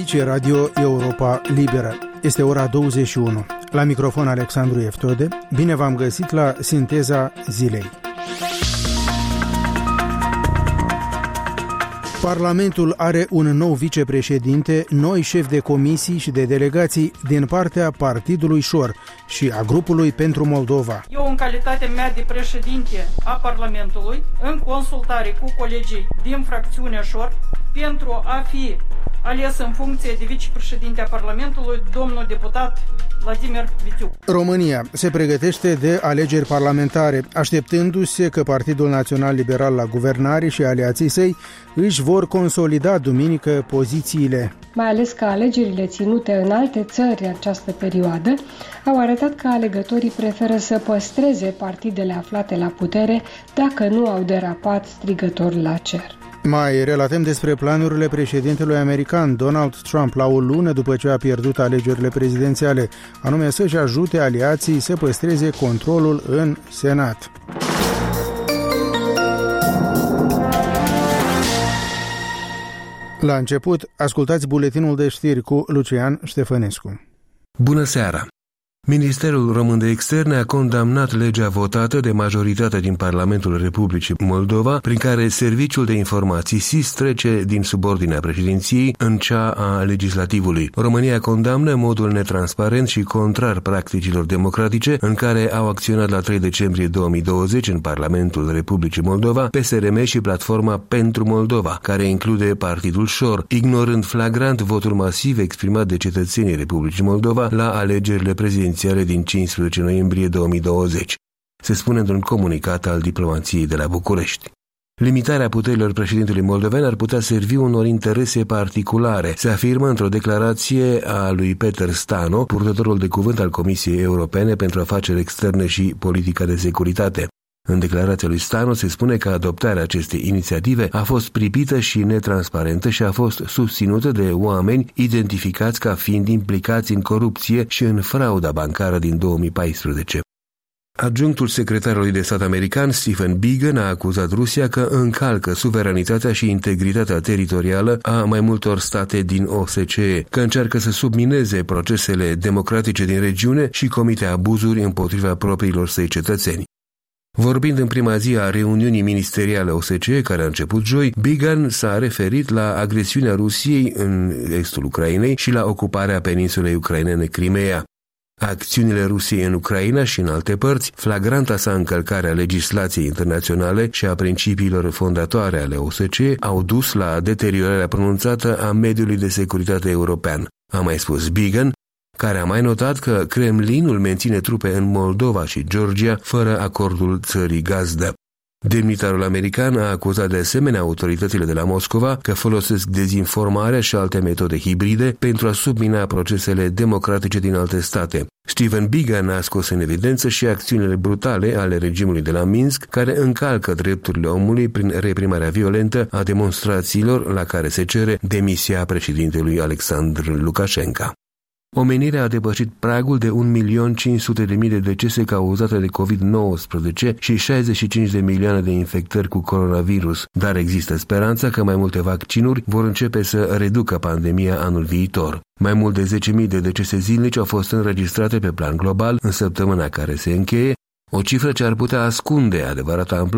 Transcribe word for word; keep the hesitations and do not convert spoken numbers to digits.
Aici Radio Europa Liberă. Este ora douăzeci și unu. La microfon Alexandru Eftode. Bine v-am găsit la Sinteza Zilei. Parlamentul are un nou vicepreședinte, noi șefi de comisii și de delegații din partea Partidului Șor și a grupului pentru Moldova. Eu, în calitatea mea de președinte a Parlamentului, în consultare cu colegii din fracțiunea Șor, pentru a fi ales în funcție de vicepreședinte a Parlamentului, domnul deputat Vladimir Vitiuc. România se pregătește de alegeri parlamentare, așteptându-se că Partidul Național Liberal la guvernare și aliații săi își vor consolida duminică pozițiile. Mai ales că alegerile ținute în alte țări în această perioadă au arătat că alegătorii preferă să păstreze partidele aflate la putere dacă nu au derapat strigător la cer. Mai relatăm despre planurile președintelui american Donald Trump la o lună după ce a pierdut alegerile prezidențiale, anume să-și ajute aliații să păstreze controlul în Senat. La început, ascultați buletinul de știri cu Lucian Ștefănescu. Bună seara! Ministerul Român de Externe a condamnat legea votată de majoritatea din Parlamentul Republicii Moldova, prin care Serviciul de Informații S I S trece din subordinea președinției în cea a legislativului. România condamnă modul netransparent și contrar practicilor democratice în care au acționat la trei decembrie două mii douăzeci în Parlamentul Republicii Moldova P S R M și Platforma pentru Moldova, care include Partidul Șor, ignorând flagrant votul masiv exprimat de cetățenii Republicii Moldova la alegerile prezidențiale din cincisprezece noiembrie două mii douăzeci, se spune într-un comunicat al diplomației de la București. Limitarea puterilor președintelui moldovean ar putea servi unor interese particulare, se afirmă într-o declarație a lui Peter Stano, purtătorul de cuvânt al Comisiei Europene pentru Afaceri Externe și Politica de Securitate. În declarația lui Stano se spune că adoptarea acestei inițiative a fost pripită și netransparentă și a fost susținută de oameni identificați ca fiind implicați în corupție și în frauda bancară din două mii paisprezece. Adjunctul secretarului de stat american Stephen Biegun a acuzat Rusia că încalcă suveranitatea și integritatea teritorială a mai multor state din O S C E, că încearcă să submineze procesele democratice din regiune și comite abuzuri împotriva propriilor săi cetățeni. Vorbind în prima zi a reuniunii ministeriale O S C E, care a început joi, Biegun s-a referit la agresiunea Rusiei în estul Ucrainei și la ocuparea peninsulei ucrainene Crimeea. Acțiunile Rusiei în Ucraina și în alte părți, flagranta sa încălcare a legislației internaționale și a principiilor fondatoare ale O S C E, au dus la deteriorarea pronunțată a mediului de securitate european, a mai spus Biegun, care a mai notat că Kremlinul menține trupe în Moldova și Georgia fără acordul țării gazdă. Demnitarul american a acuzat de asemenea autoritățile de la Moscova că folosesc dezinformarea și alte metode hibride pentru a submina procesele democratice din alte state. Stephen Biegun a scos în evidență și acțiunile brutale ale regimului de la Minsk, care încalcă drepturile omului prin reprimarea violentă a demonstrațiilor la care se cere demisia președintelui Alexandru Lukashenko. Omenirea a depășit pragul de un milion cinci sute de mii de decese cauzate de covid nouăsprezece și șaizeci și cinci de milioane de infectări cu coronavirus, dar există speranța că mai multe vaccinuri vor începe să reducă pandemia anul viitor. Mai mult de zece mii de decese zilnice au fost înregistrate pe plan global în săptămâna care se încheie, o cifră ce ar putea ascunde adevărata amploare